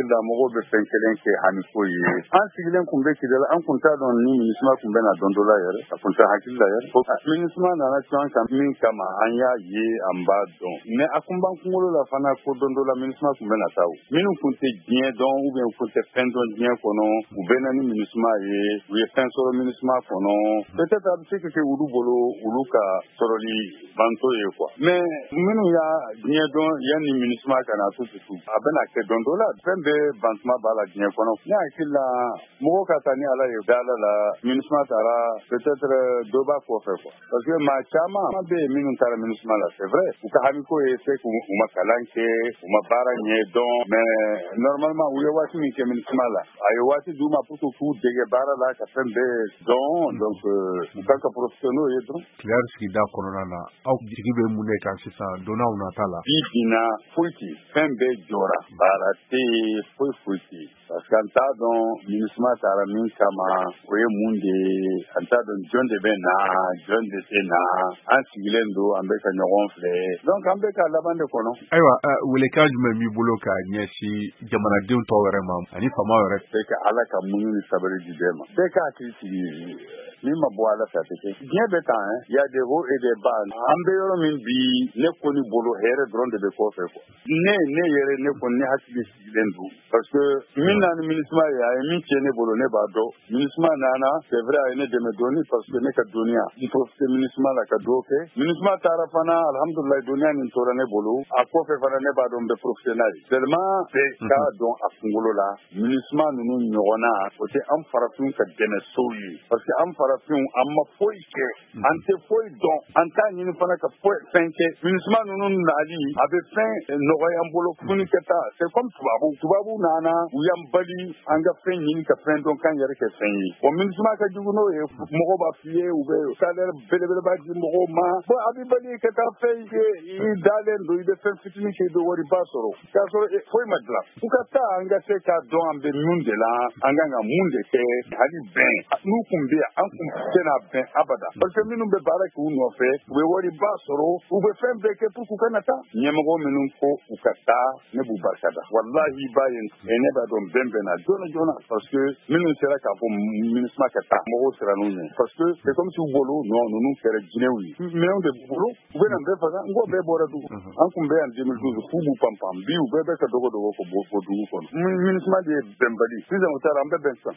la mɔgɔw bɛ fɛn kelen kɛ hami ko ye an sigilen kun bɛ kidala an kun t'a dɔn ni MINUSMA kun bɛ na don dɔ la yɛrɛ a kun tɛ hakili la yɛrɛ MINUSMA nana caman kan min kama an y'a ye an b'a dɔn mais a kun b'an kunkolo la fana ko don dɔ la MINUSMA kun bɛ na taa minnu kun tɛ diɲɛ dɔn ou bien kun tɛ fɛn dɔn diɲɛ kɔnɔ u bɛ na ni MINUSMA ye u ye fɛn sɔrɔ MINUSMA kɔnɔ peut-être a bɛ se ka kɛ olu bolo olu ka sɔrɔli banto ye quoi mais minnu y'a diɲɛ dɔn yanni MINUSMA ka na tututu a bɛna kɛ don dɔ la fɛn bɛɛ bantuma b'a la diɲɛ kɔnɔ ne hakili la mɔgɔw ka taa ni ala ye dala la MINUSMA taara peut-être dɔ b'a kɔfɛ quoi parce que maa caman bɛ yen minnu taara MINUSMA la c'est vrai u ka hamiko ye se k'u ma kalan kɛ u ma baara ɲɛ dɔn mais normalement u ye waati min kɛ MINUSMA la a ye waati d'u ma pour que k'u dege baara la ka fɛn bɛɛ dɔn donc u kan ka profiter n'o ye dɔrɔn. Kidal sigida kɔnɔna na aw jigi bɛ mun de kan sisan donnaw nata la. bi bina foyi tɛ fɛn bɛɛ jɔra baara tɛ yen foyi tɛ yen parce que an t'a dɔn MINUSMA taara min kama o ye mun de ye an t'a dɔn jɔn de bɛ na jɔn de tɛ na an sigilen don an bɛ ka ɲɔgɔn filɛ donc an bɛ ka laban de kɔnɔ. Ayiwa welekan jumɛn b'i bolo ka ɲɛsin jamanadenw tɔw yɛrɛ ma ani faamaw yɛrɛ. bɛɛ ka ala ka muɲu ni sabali di bɛɛ ma bɛɛ ka hakili sigi min ma bɔ ala fɛ a tɛ kɛ diɲɛ bɛ tan y a des hauts et des bas an bɛ yɔrɔ min bi ne kɔni bolo hɛrɛ dɔrɔn de bɛ kɔfɛ quoi ne yɛrɛ ne kɔni ne hakili sigilen don parce que min na ni MINUSMA ye a ye min tiɲɛ ne bolo ne b'a dɔn MINUSMA nana c'est vrai a ye ne dɛmɛ dɔɔni parce que ne ka dɔnniya n profite MINUSMA la ka dugawu kɛ MINUSMA taara fana alhamdulilayi dɔnniya nin tora ne bolo a kɔfɛ fana ne b'a dɔn n bɛ profite n'a ye seulement bɛɛ k'a dɔn a kunkolo la MINUSMA ninnu ɲɔgɔnna o tɛ an farafinw ka dɛmɛsow ye parce que an farafinw an ma foyi kɛ an tɛ foyi dɔn an t'a ɲini fana ka fɛn kɛ MINUSMA ninnu nali a bɛ fɛn nɔgɔya an bolo tuguni ka taa c'est comme tubabu nana u y'an bali an ka fɛn ɲini ka fɛn dɔn k'an yɛrɛ kɛ fɛn ye bon MINUSMA ka jugu n'o ye mɔgɔw b'a f'i ye u bɛ salaire belebeleba di mɔgɔw ma bon a bɛ bali ka taa fɛn kɛ i dalen don i bɛ fɛn fitinin kɛ i bɛ wariba sɔrɔ k'a sɔrɔ foyi ma dilan u ka taa an ka se k'a dɔn an bɛ mun de la an kan ka mun de kɛ hali bɛn n'u kun bɛ yan an kun tɛna bɛn abada parce que minnu bɛ baara kɛ u nɔfɛ u bɛ wariba sɔrɔ u bɛ fɛn bɛɛ kɛ pour que u kana taa ɲɛmɔgɔ minnu ko u ka taa ne b'u barikada wallahi i b'a ye ne b'a dɔn bɛn bɛnna joona parce que minnu sera k'a fɔ MINUSMA ka taa mɔgɔw sera n'u ɲɛ parce que c'est comme si u bolo non ninnu kɛra jinɛw ye minɛnw de b'u bolo u bɛ na n bɛɛ faga n ko bɛɛ bɔra dugu an kun bɛ yan 2012 f'u b'u panpan bi u bɛɛ bɛ ka dogo ko bɔ dugu kɔnɔ MINUSMA de ye bɛnbali sisan u taara an bɛ bɛn sisan